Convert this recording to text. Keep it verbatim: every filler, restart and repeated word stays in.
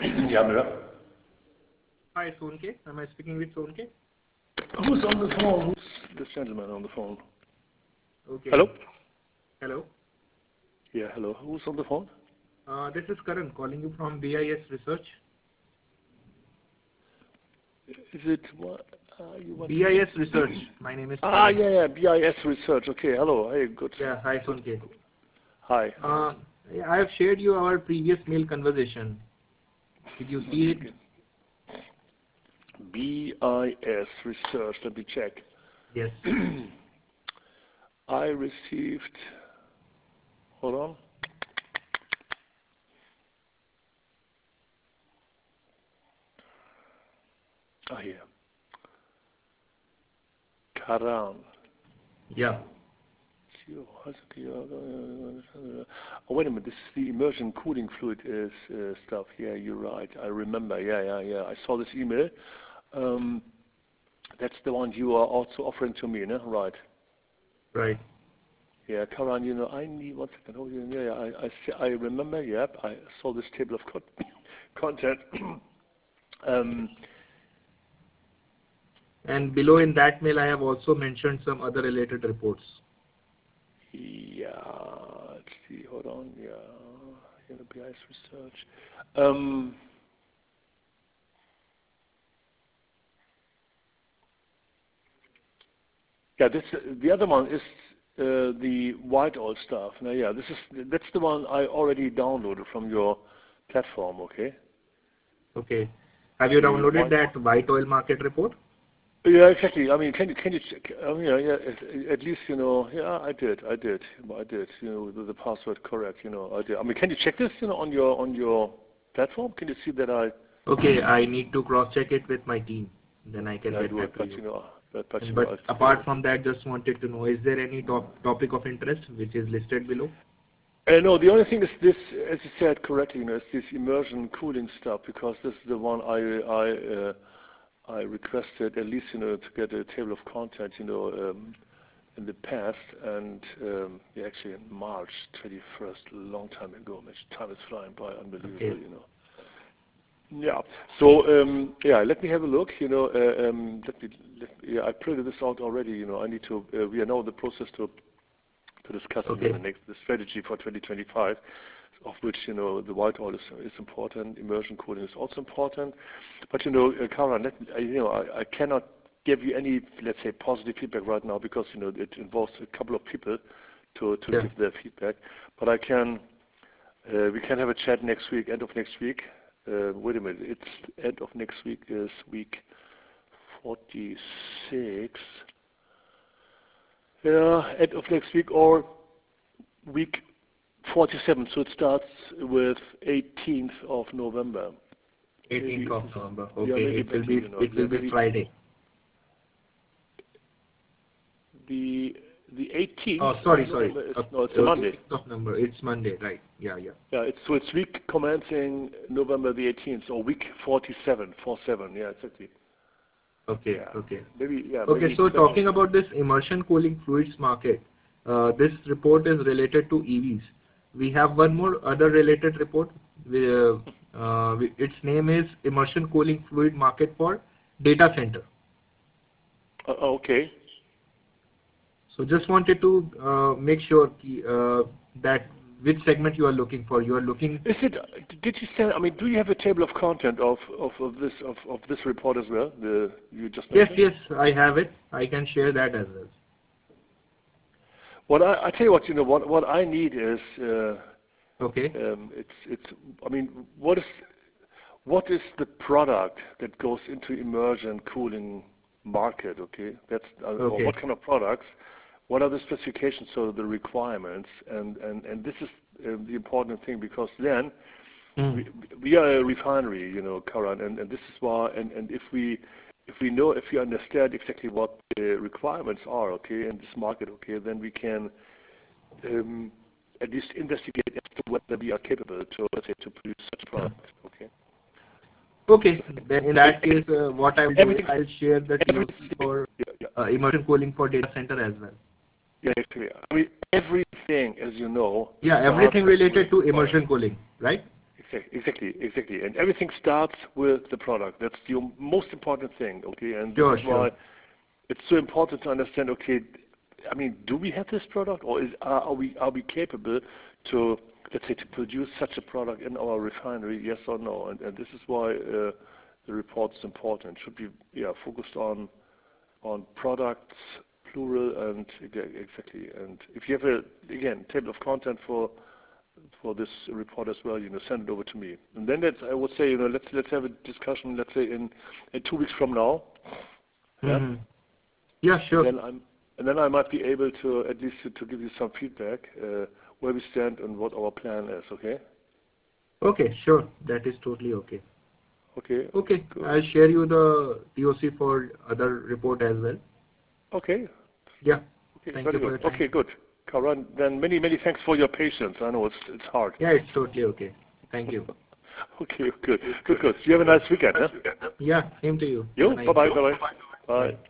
Yeah, Mira. Hi, Sonke. Am I speaking with Sonke? Who's on the phone? Who's this gentleman on the phone? Okay. Hello? Hello. Yeah, hello. Who's on the phone? Uh, this is Karan calling you from B I S Research. Is it what? Uh, you want B I S Research. My name is Ah, Karan. yeah, yeah, B I S Research. Okay, hello. Hey, good. Yeah, hi, Good. Sonke. Hi. Uh, I have shared you our previous mail conversation. Did you see it? B I S Research. Let me check. Yes. I received. Hold on. Ah, here. Karan. Yeah. Oh, wait a minute. This is the immersion cooling fluid is, uh, stuff. Yeah, you're right. I remember. Yeah, yeah, yeah. I saw this email. Um, that's the one you are also offering to me, no? Right. Right. Yeah, Karan, you know, I need one second. Oh, yeah, yeah. I, I, see- I remember. Yep, I saw this table of co content. um, And below in that mail, I have also mentioned some other related reports. yeah. Let's see. Hold on. Yeah. Yeah, the B I S research. Um. Yeah, this the other one is uh, the white oil stuff. Now, yeah, this is that's the one I already downloaded from your platform. Okay. Okay. Have you The downloaded white. that white oil market report? Yeah, exactly. I mean, can you can you check? I mean, yeah, yeah. At, at least you know. Yeah, I did. I did. I did. You know, the, the password correct. You know, I did. I mean, can you check this? You know, on your on your platform. Can you see that I? Okay, I need to cross check it with my team. Then I can Yeah, I get do it. back to But you. you know, but, but And you know, but I apart failed. from that, just wanted to know, is there any top, topic of interest which is listed below? Uh, no, the only thing is this, as you said correctly, you know, it's this immersion cooling stuff because this is the one I I uh, I requested at least you know to get a table of contents you know um, in the past and um, yeah, actually in March twenty-first, a long time ago. Man, time is flying by, unbelievable, Okay. you know. Yeah. So um, yeah, let me have a look. You know, uh, um, let me, let me, yeah, I printed this out already. You know, I need to. Uh, we are now in the process to to discuss you know, Okay. the next the strategy for twenty twenty-five, of which you know the white oil is, is important, immersion cooling is also important. But you know, uh, Karan, let me, I, you know, I, I cannot give you any, let's say, positive feedback right now because you know it involves a couple of people to to Yeah. give their feedback. But I can, uh, we can have a chat next week, end of next week. Uh, wait a minute, it's end of next week is week forty-six. Yeah, end of next week or week forty-seven, so it starts with eighteenth of November. Maybe eighteenth it of is, November. yeah, Okay. maybe It will better, be you know, it yeah, will be maybe Friday. the the eighteenth Oh, of sorry, sorry. November is Uh, no, it's a Monday. eighteenth of November. It's Monday, right? Yeah, yeah. Yeah, it's so it's week commencing November the eighteenth, or week forty-seven, forty-seven. Yeah, exactly. Okay, Yeah, okay. maybe yeah, Okay, maybe so better. talking about this immersion cooling fluids market, uh, this report is related to E Vs. We have one more other related report. We, uh, uh, we, its name is immersion cooling fluid market for data center. Uh, okay. So just wanted to uh, make sure ki, uh, that which segment you are looking for. You are looking. Is it? Did you send? I mean, do you have a table of content of of, of this of, of this report as well? The you just Yes, mentioned. yes, I have it. I can share that as well. What I, I tell you what, you know, what what I need is, uh, Okay. um, it's it's. I mean, what is what is the product that goes into immersion cooling market? Okay, that's uh, or Okay. what kind of products? What are the specifications? So the requirements, and and and this is uh, the important thing because then Hmm. we we are a refinery, you know, Karan, and and this is why, and and if we if we know, if we understand exactly what the requirements are, okay, in this market, okay, then we can um, at least investigate as to whether we are capable to, let's say, to produce such Hmm. products, okay. Okay. Then in So that case, uh, what I will do is everything, I'll share the T O C everything, for yeah, yeah, uh, immersion cooling for data center as well. yeah, actually, I mean, everything, as you know, Yeah, starts everything with, related to uh, immersion cooling, right? Exactly, exactly. And everything starts with the product. That's the most important thing, okay? And Sure, this is why sure. it's so important to understand, okay, I mean, do we have this product, or is, are, are we are we capable to, let's say, to produce such a product in our refinery, yes or no? And, and this is why uh, the report is important. It should be, yeah, focused on on products, plural, and exactly. And if you have a, again, table of content for for this report as well, you know, send it over to me. And then let's, I would say, you know, let's let's have a discussion, let's say in, in two weeks from now. Yeah. Mm-hmm. Yeah, sure. And then I'm, and then I might be able to at least to, to give you some feedback uh, where we stand and what our plan is. Okay. Okay, sure. That is totally okay. Okay. Okay, Good. I'll share you the T O C for other report as well. Okay. Yeah. Okay. Thank Very you for good. your time. Okay. Good. Karan, then many many thanks for your patience. I know it's it's hard. Yeah, it's totally okay. Thank you. Okay. Good. Good. Good. You have a nice weekend, huh? Yeah, same to you. Have a Yo. nice Bye bye. day. Bye bye. Bye. Bye.